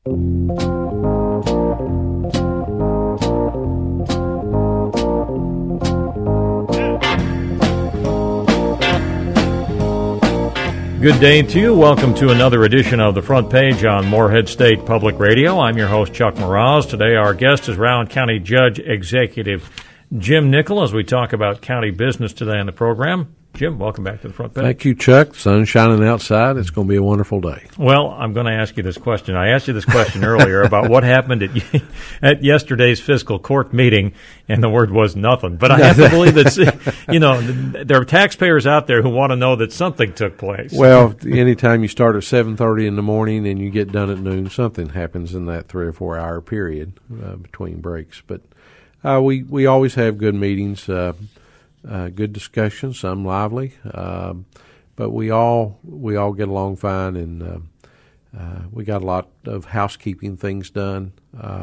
Good day to you. Welcome to another edition of The Front Page on Morehead State Public Radio. I'm your host, Chuck Mraz. Today our guest is Rowan County Judge Executive Jim Nickel as we talk about county business today on the program. Jim, welcome back to The Front Page. Thank you, Chuck. Sun's shining outside. It's going to be a wonderful day. Well, I'm going to ask you this question. I asked you this question earlier about what happened at yesterday's fiscal court meeting, and the word was nothing. But I have to believe that, there are taxpayers out there who want to know that something took place. Well, anytime you start at 7:30 in the morning and you get done at noon, something happens in that 3 or 4 hour period between breaks. But we always have good meetings. Good discussion, some lively, but we all get along fine, and we got a lot of housekeeping things done.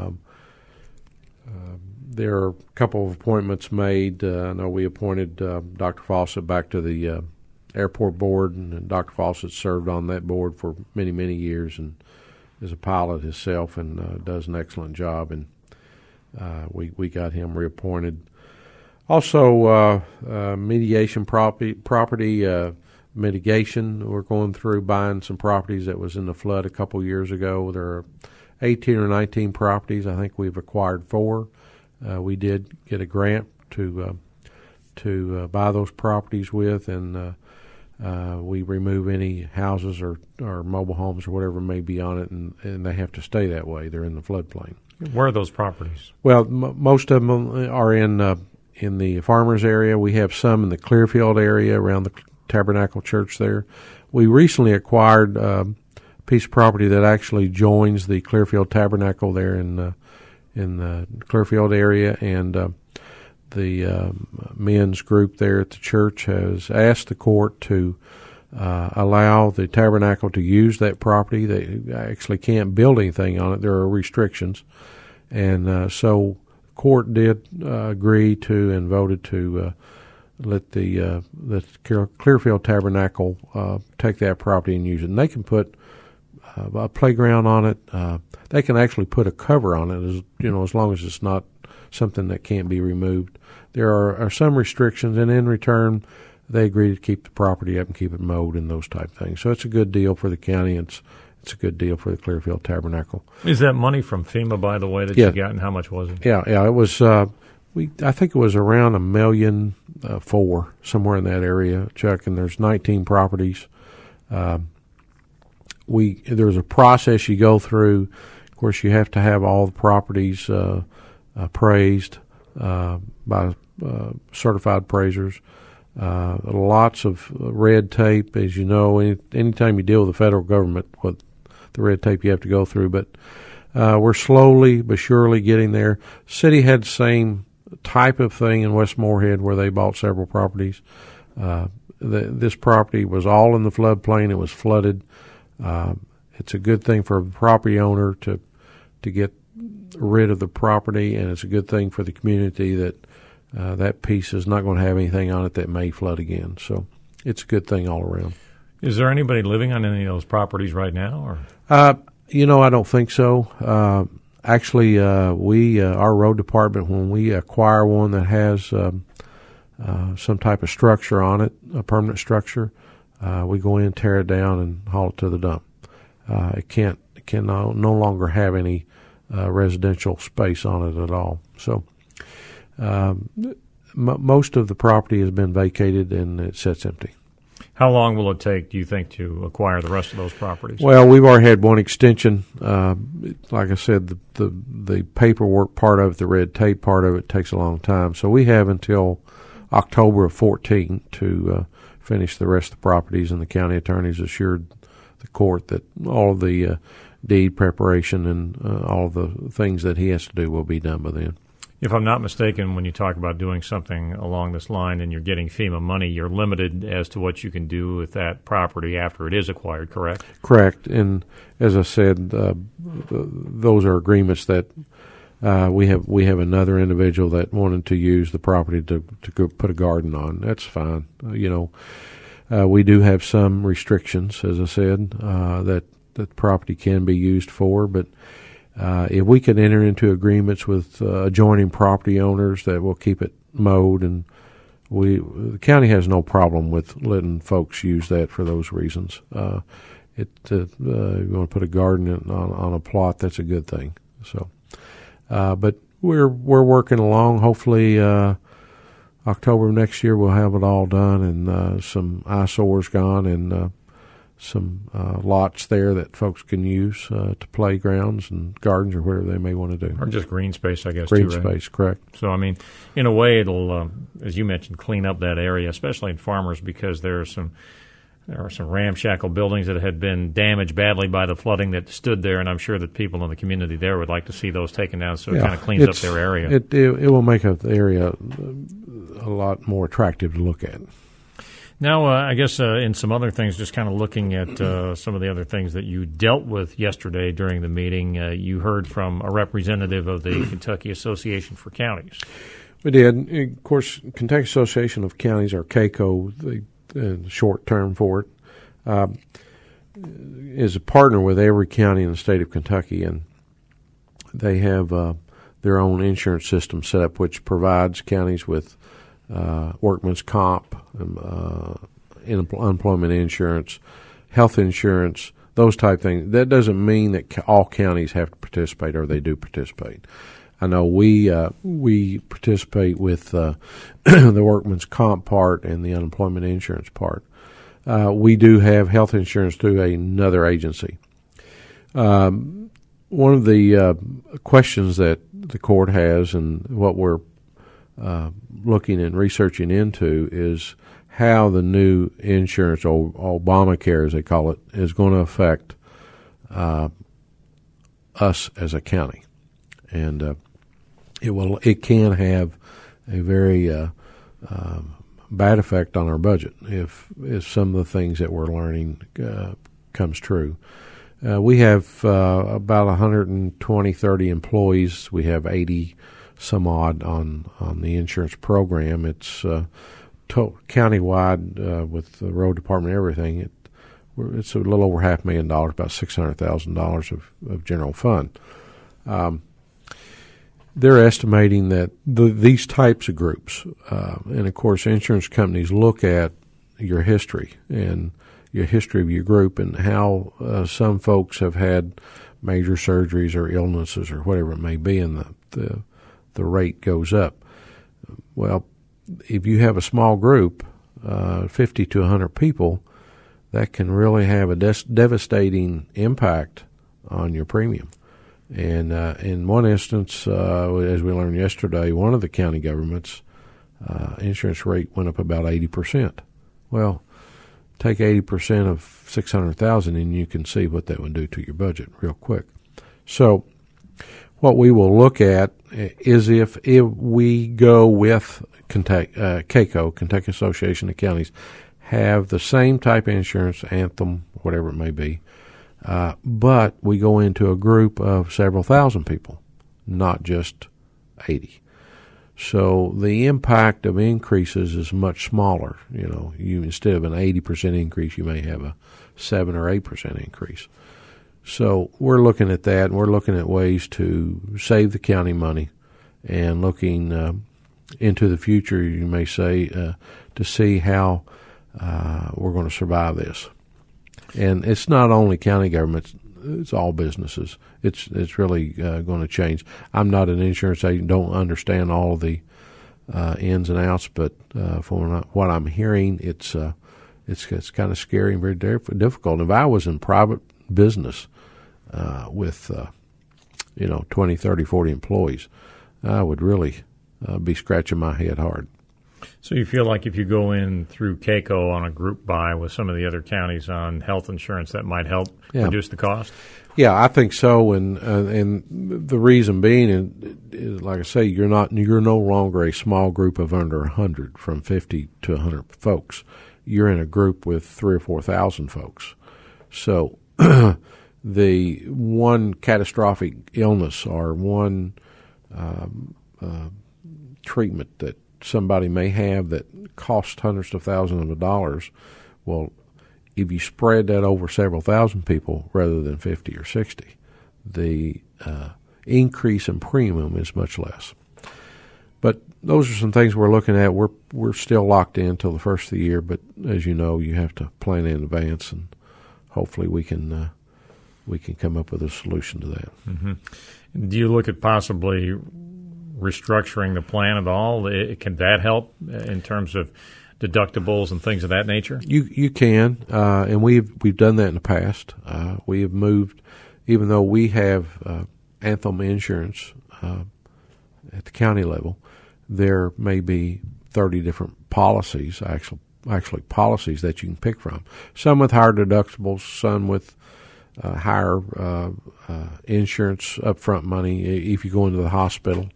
There are a couple of appointments made. I know we appointed Dr. Fawcett back to the airport board, and Dr. Fawcett served on that board for many, many years and is a pilot himself and does an excellent job, and we got him reappointed. Also, mediation property mitigation. We're going through buying some properties that was in the flood a couple years ago. There are 18 or 19 properties. I think we've acquired 4. We did get a grant to buy those properties with, and we remove any houses or mobile homes or whatever may be on it, and they have to stay that way. They're in the floodplain. Where are those properties? Well, most of them are in the farmers area. We have some in the Clearfield area around the Tabernacle Church there. We recently acquired a piece of property that actually joins the Clearfield Tabernacle there in the Clearfield area, and the men's group there at the church has asked the court to allow the Tabernacle to use that property. They actually can't build anything on it. There are restrictions, and so court did agree to and voted to let the Clearfield Tabernacle take that property and use it. And they can put a playground on it. They can actually put a cover on it, as long as it's not something that can't be removed. There are some restrictions, and in return, they agree to keep the property up and keep it mowed and those type of things. So it's a good deal for the county. It's a good deal for the Clearfield Tabernacle. Is that money from FEMA, by the way, that you got, and how much was it? Yeah, it was. I think it was around $1.4 million, somewhere in that area, Chuck. And there's 19 properties. There's a process you go through. Of course, you have to have all the properties appraised by certified appraisers. Lots of red tape, as you know. Anytime you deal with the federal government, with the red tape you have to go through. But we're slowly but surely getting there. City had the same type of thing in West Morehead, where they bought several properties. This property was all in the floodplain. It was flooded. It's a good thing for the property owner to get rid of the property, and it's a good thing for the community that that piece is not going to have anything on it that may flood again. So it's a good thing all around. Is there anybody living on any of those properties right now? Or I don't think so. Actually, our road department, when we acquire one that has some type of structure on it, a permanent structure, we go in, tear it down, and haul it to the dump. It can no longer have any residential space on it at all. So most of the property has been vacated and it sits empty. How long will it take, do you think, to acquire the rest of those properties? Well, we've already had one extension. Like I said, the paperwork part of it, the red tape part of it, takes a long time. So we have until October of 2014 to finish the rest of the properties, and the county attorney's assured the court that all of the deed preparation and all of the things that he has to do will be done by then. If I'm not mistaken, when you talk about doing something along this line and you're getting FEMA money, you're limited as to what you can do with that property after it is acquired, correct? Correct. And as I said, those are agreements that we have another individual that wanted to use the property to go put a garden on. That's fine. We do have some restrictions, as I said, that the property can be used for. But if we can enter into agreements with adjoining property owners that will keep it mowed, and the county has no problem with letting folks use that for those reasons. You want to put a garden on a plot, that's a good thing. So, but we're working along. Hopefully, October of next year we'll have it all done, and some eyesores gone, and some lots there that folks can use to playgrounds and gardens or whatever they may want to do. Or just green space, I guess. Green too, right? space, correct. So, I mean, in a way, it'll, as you mentioned, clean up that area, especially in farmers, because there are some ramshackle buildings that had been damaged badly by the flooding that stood there, and I'm sure that people in the community there would like to see those taken down, so it kind of cleans up their area. It will make the area a lot more attractive to look at. Now, I guess in some other things, just kind of looking at some of the other things that you dealt with yesterday during the meeting, you heard from a representative of the Kentucky Association for Counties. We did. Of course, Kentucky Association of Counties, or KACO, the short term for it, is a partner with every county in the state of Kentucky, and they have their own insurance system set up, which provides counties with workman's comp, unemployment insurance, health insurance, those type things. That doesn't mean that all counties have to participate, or they do participate. I know we participate with the workman's comp part and the unemployment insurance part. We do have health insurance through another agency. One of the questions that the court has, and what we're looking and researching into, is how the new insurance, or Obamacare as they call it, is going to affect us as a county. And it can have a very bad effect on our budget if some of the things that we're learning comes true. We have about 120-30 employees. We have 80 some odd on the insurance program. It's countywide with the road department and everything. It's a little over $500,000, about $600,000 of general fund. They're estimating that these types of groups, and of course insurance companies look at your history and your history of your group, and how some folks have had major surgeries or illnesses or whatever it may be, and the rate goes up. Well, if you have a small group, 50 to 100 people, that can really have a devastating impact on your premium. And in one instance, as we learned yesterday, one of the county governments' insurance rate went up about 80%. Well, take 80% of $600,000, and you can see what that would do to your budget real quick. So, what we will look at is if we go with KACO, Kentucky Association of Counties, have the same type of insurance, Anthem, whatever it may be, but we go into a group of several thousand people, not just 80. So the impact of increases is much smaller. You instead of an 80% increase, you may have a 7 or 8% increase. So we're looking at that, and we're looking at ways to save the county money, and looking into the future, you may say, to see how we're going to survive this. And it's not only county governments; it's all businesses. It's really going to change. I'm not an insurance agent; don't understand all of the ins and outs, but from what I'm hearing, it's kind of scary and very difficult. If I was in private business with 20, 30, 40 employees, I would really be scratching my head hard. So you feel like if you go in through KACO on a group buy with some of the other counties on health insurance, that might help reduce the cost? Yeah, I think so, and the reason being is, like I say, you're no longer a small group of under 100, from 50 to 100 folks. You're in a group with 3,000 or 4,000 folks. So the one catastrophic illness or one treatment that somebody may have that costs hundreds of thousands of dollars, well, if you spread that over several thousand people rather than 50 or 60, the increase in premium is much less. But those are some things we're looking at. We're still locked in until the first of the year, but as you know, you have to plan in advance, and hopefully we can come up with a solution to that. Mm-hmm. Do you look at possibly restructuring the plan at all? Can that help in terms of deductibles and things of that nature? You can, and we've done that in the past. We have moved, even though we have Anthem insurance at the county level, there may be 30 different policies, actually policies that you can pick from. Some with higher deductibles, some with higher insurance upfront money if you go into the hospital.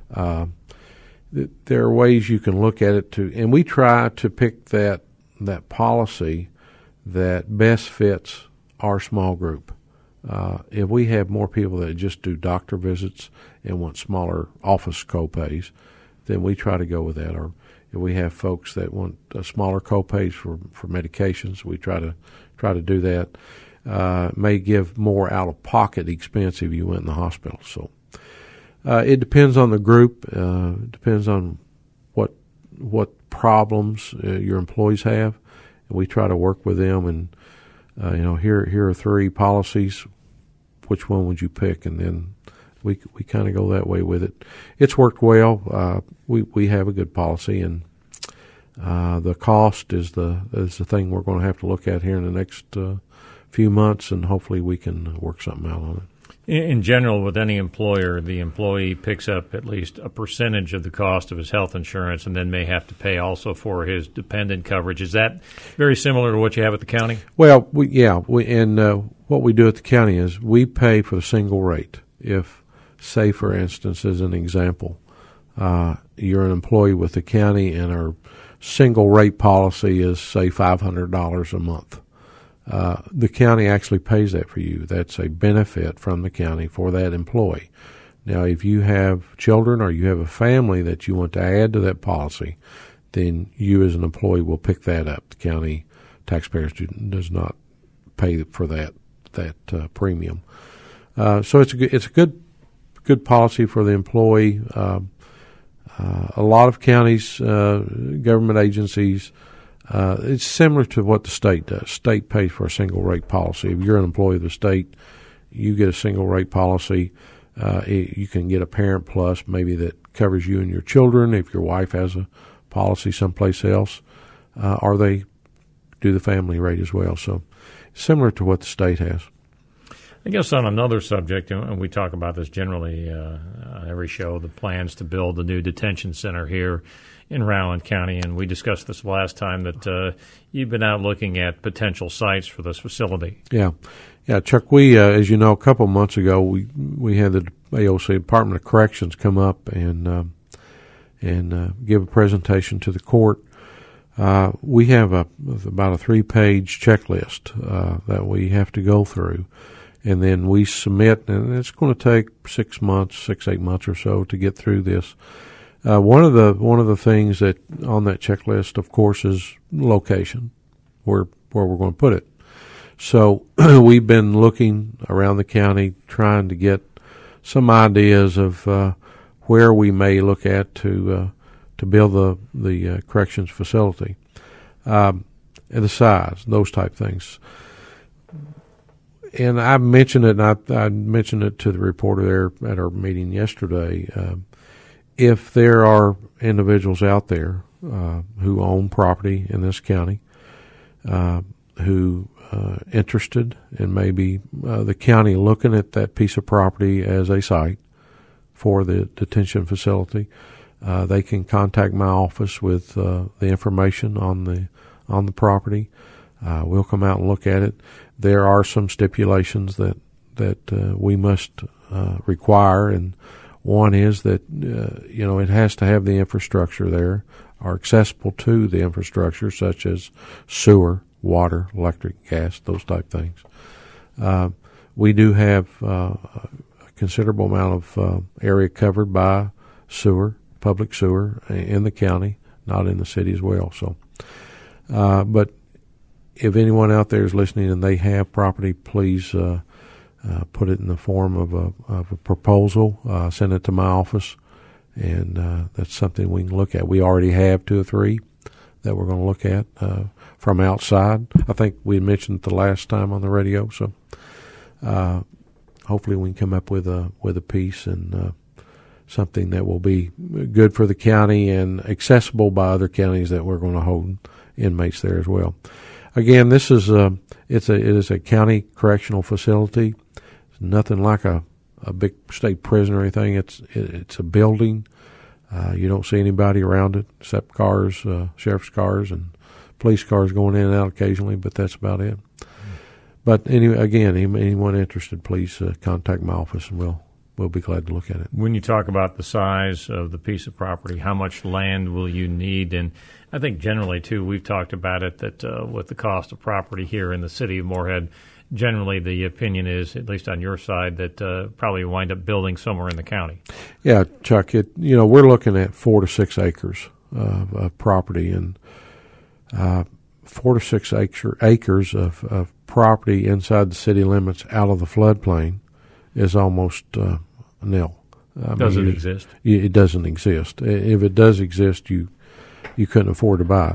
There are ways you can look at it and we try to pick that policy that best fits our small group. If we have more people that just do doctor visits and want smaller office copays, then we try to go with that. Or if we have folks that want smaller copays for medications, we try to do that. May give more out-of-pocket expense if you went in the hospital. So it depends on the group. It depends on what problems your employees have, and we try to work with them. And here are 3 policies. Which one would you pick? And then we kind of go that way with it. It's worked well. We have a good policy, and the cost is the thing we're going to have to look at here in the next few months, and hopefully we can work something out on it. In general, with any employer, the employee picks up at least a percentage of the cost of his health insurance and then may have to pay also for his dependent coverage. Is that very similar to what you have at the county? Well, what we do at the county is we pay for the single rate. If, say, for instance, as an example, you're an employee with the county and our single rate policy is, say, $500 a month. The county actually pays that for you. That's a benefit from the county for that employee. Now, if you have children or you have a family that you want to add to that policy, then you as an employee will pick that up. The county taxpayers does not pay for that premium. So it's a good policy for the employee. A lot of counties, government agencies, it's similar to what the state does. State pays for a single rate policy. If you're an employee of the state, you get a single rate policy. You can get a Parent Plus, maybe that covers you and your children if your wife has a policy someplace else, or they do the family rate as well. So similar to what the state has. I guess on another subject, and we talk about this generally on every show, the plans to build a new detention center here in Rowan County, and we discussed this last time that you've been out looking at potential sites for this facility. Yeah, Chuck. We, as you know, a couple of months ago, we had the AOC Department of Corrections come up and give a presentation to the court. We have about a 3-page checklist that we have to go through, and then we submit, and it's going to take 6 months, 8 months or so to get through this. One of the things that on that checklist, of course, is location, where we're going to put it. So we've been looking around the county, trying to get some ideas of where we may look at to build the corrections facility, and the size, those type things. And I mentioned it, and I mentioned it to the reporter there at our meeting yesterday. If there are individuals out there who own property in this county who interested in maybe the county looking at that piece of property as a site for the detention facility, they can contact my office with the information on the property. We'll come out and look at it. There are some stipulations that we must require, and one is that it has to have the infrastructure there, or accessible to the infrastructure, such as sewer, water, electric, gas, those type things. We do have a considerable amount of area covered by sewer, public sewer in the county, not in the city as well. So, but if anyone out there is listening and they have property, please put it in the form of a proposal. Send it to my office, and that's something we can look at. We already have 2 or 3 that we're going to look at from outside. I think we mentioned it the last time on the radio, so hopefully we can come up with a piece and something that will be good for the county and accessible by other counties that we're going to hold inmates there as well. Again, this is it is a county correctional facility. It's nothing like a big state prison or anything. It's a building. You don't see anybody around it except cars, sheriff's cars and police cars going in and out occasionally, but that's about it. But anyway, again, anyone interested, please contact my office and we'll be glad to look at it. When you talk about the size of the piece of property, how much land will you need? And I think generally, too, we've talked about it that with the cost of property here in the city of Morehead, generally the opinion is, at least on your side, that probably wind up building somewhere in the county. Yeah, Chuck, we're looking at 4 to 6 acres of property, and 4 to 6 acres of property inside the city limits out of the floodplain is almost nil. Does it exist? It doesn't exist. If it does exist, you couldn't afford to buy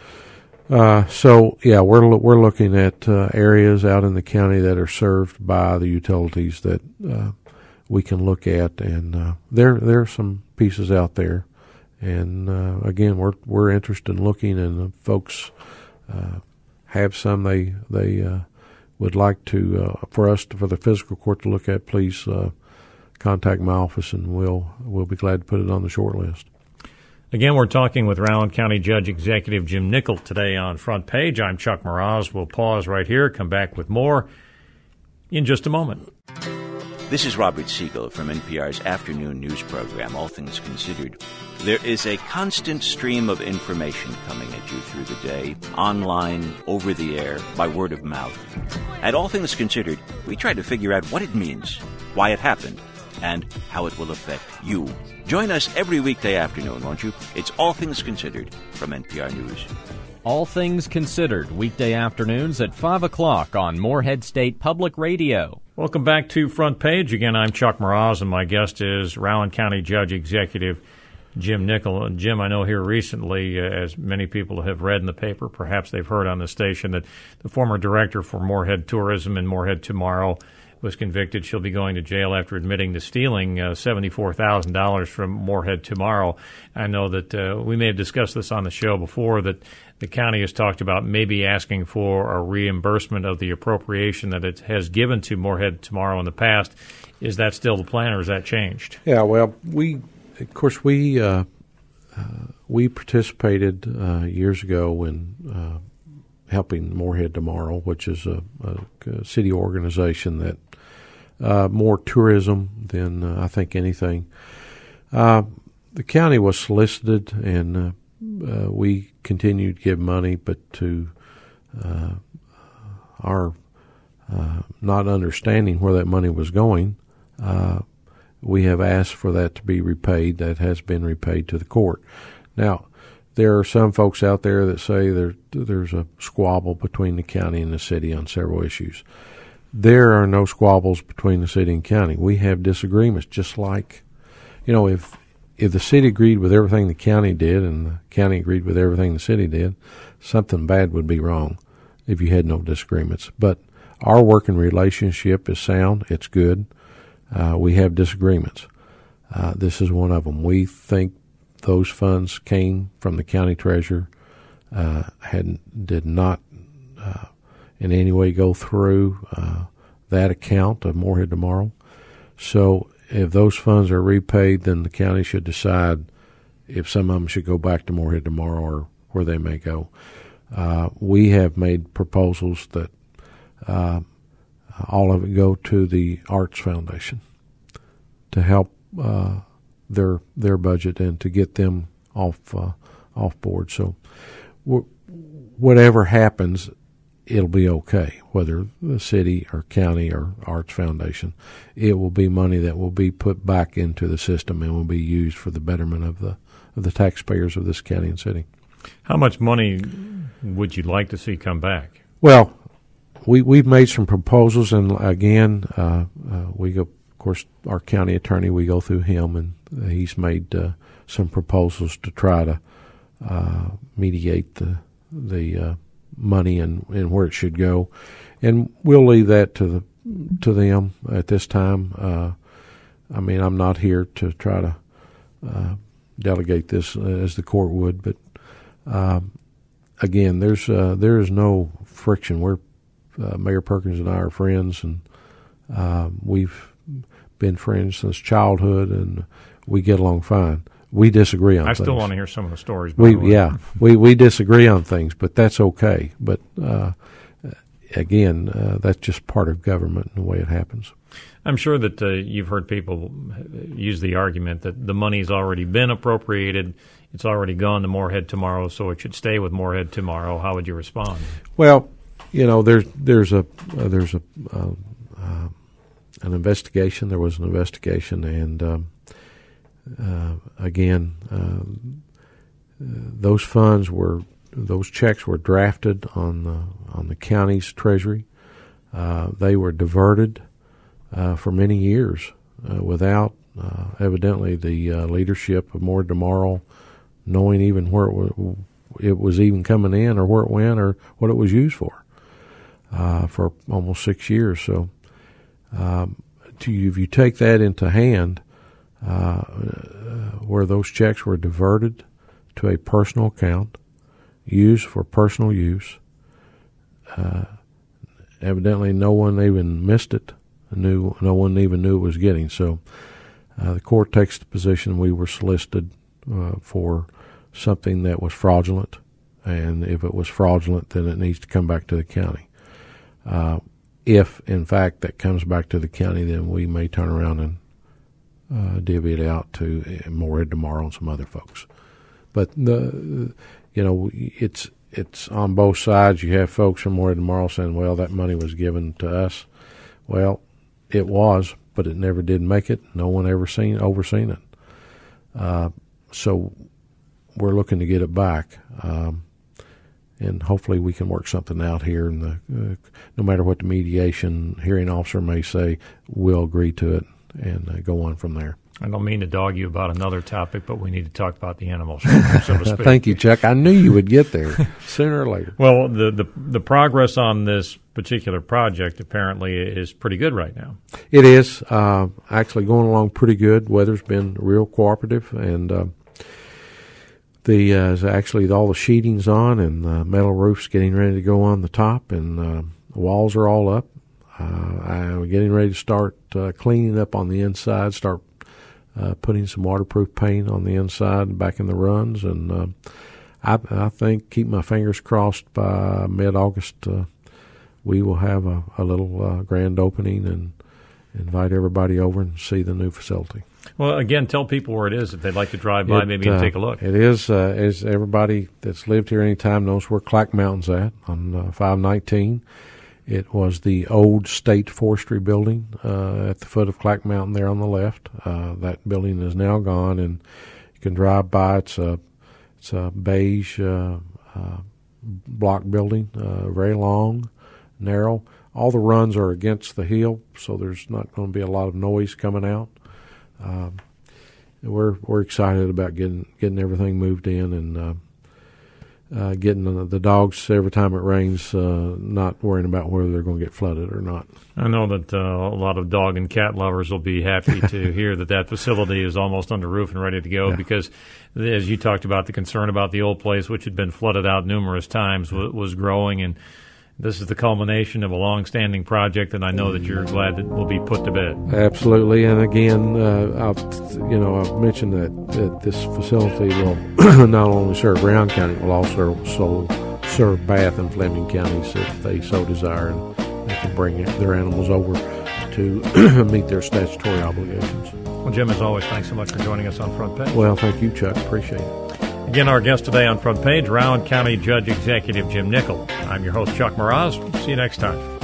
it. So yeah, we're looking at areas out in the county that are served by the utilities that we can look at, and there are some pieces out there. And again, we're interested in looking, and folks have some they would like to for the physical court to look at. Please contact my office, and we'll be glad to put it on the short list. Again, we're talking with Rowan County Judge Executive Jim Nickel today on Front Page. I'm Chuck Mraz. We'll pause right here, come back with more in just a moment. This is Robert Siegel from NPR's afternoon news program, All Things Considered. There is a constant stream of information coming at you through the day, online, over the air, by word of mouth. At All Things Considered, we try to figure out what it means, why it happened, and how it will affect you. Join us every weekday afternoon, won't you? It's All Things Considered from NPR News. All Things Considered, weekday afternoons at 5 o'clock on Morehead State Public Radio. Welcome back to Front Page. Again, I'm Chuck Mraz, and my guest is Rowan County Judge Executive Jim Nickel. And Jim, I know here recently, as many people have read in the paper, perhaps they've heard on the station, that the former director for Morehead Tourism and Morehead Tomorrow was convicted. She'll be going to jail after admitting to stealing $74,000 from Morehead Tomorrow. I know that we may have discussed this on the show before, that the county has talked about maybe asking for a reimbursement of the appropriation that it has given to Morehead Tomorrow in the past. Is that still the plan, or has that changed? Yeah, well, we participated years ago in helping Morehead Tomorrow, which is a city organization that more tourism than I think anything. The county was solicited, and we continued to give money, but to our not understanding where that money was going, we have asked for that to be repaid. That has been repaid to the court. Now, there are some folks out there that say there's a squabble between the county and the city on several issues. There are no squabbles between the city and county. We have disagreements, just like, if the city agreed with everything the county did and the county agreed with everything the city did, something bad would be wrong if you had no disagreements. But our working relationship is sound. It's good. We have disagreements. This is one of them. We think those funds came from the county treasurer, did not in any way go through that account of Morehead Tomorrow. So if those funds are repaid, then the county should decide if some of them should go back to Morehead Tomorrow or where they may go. We have made proposals that all of it go to the Arts Foundation to help their budget and to get them off board. So whatever happens, it'll be okay, whether the city or county or Arts Foundation. It will be money that will be put back into the system and will be used for the betterment of the taxpayers of this county and city. How much money would you like to see come back? Well, we've made some proposals, and again, we go. Of course, our county attorney, we go through him, and he's made some proposals to try to mediate the money and where it should go, and we'll leave that to them at this time. I mean, I'm not here to try to delegate this as the court would, but again, there is no friction. We're Mayor Perkins and I are friends, and we've been friends since childhood, and we get along fine. We disagree on things. I still want to hear some of the stories. We disagree on things, but that's okay. But again, that's just part of government and the way it happens. I'm sure that you've heard people use the argument that the money's already been appropriated. It's already gone to Morehead tomorrow, so it should stay with Morehead tomorrow. How would you respond? Well, there's an investigation. There was an investigation, and again, those checks were drafted on the county's treasury. They were diverted for many years without evidently the leadership of Morehead tomorrow knowing even where it was even coming in, or where it went, or what it was used for almost 6 years. So if you take that into hand, where those checks were diverted to a personal account, used for personal use, evidently no one even missed it. No one even knew it was getting. So the court takes the position we were solicited for something that was fraudulent, and if it was fraudulent, then it needs to come back to the county. If, in fact, that comes back to the county, then we may turn around and divvy it out to Morehead tomorrow and some other folks. But it's on both sides. You have folks from Morehead tomorrow saying, "Well, that money was given to us." Well, it was, but it never did make it. No one ever overseen it. So we're looking to get it back, and hopefully we can work something out here. And no matter what the mediation hearing officer may say, we'll agree to it and go on from there. I don't mean to dog you about another topic, but we need to talk about the animal shelter, so to speak. Thank you, Chuck. I knew you would get there sooner or later. Well, the progress on this particular project apparently is pretty good right now. It is actually going along pretty good. Weather's been real cooperative, and actually all the sheeting's on, and the metal roof's getting ready to go on the top, and the walls are all up. I'm getting ready to start cleaning up on the inside, start putting some waterproof paint on the inside and back in the runs, and I think, keep my fingers crossed, by mid-August we will have a little grand opening and invite everybody over and see the new facility. Well, again, tell people where it is if they'd like to drive by, maybe and take a look. It is, as everybody that's lived here any time knows, where Clack Mountain's at, on 519. It was the old State Forestry building at the foot of Clack Mountain there on the left. That building is now gone, and you can drive by. It's a beige block building, very long, narrow. All the runs are against the hill, so there's not going to be a lot of noise coming out. We're excited about getting everything moved in, and getting the dogs every time it rains, not worrying about whether they're going to get flooded or not. I know that a lot of dog and cat lovers will be happy to hear that facility is almost under roof and ready to go, because, as you talked about, the concern about the old place, which had been flooded out numerous times, was growing, and this is the culmination of a long-standing project, and I know that you're glad that will be put to bed. Absolutely, and again, I've mentioned that this facility will not only serve Brown County, it will also serve Bath and Fleming counties if they so desire, and they can bring their animals over to meet their statutory obligations. Well, Jim, as always, thanks so much for joining us on Front Page. Well, thank you, Chuck. Appreciate it. Again, our guest today on Front Page, Rowan County Judge Executive Jim Nickel. I'm your host, Chuck Mraz. See you next time.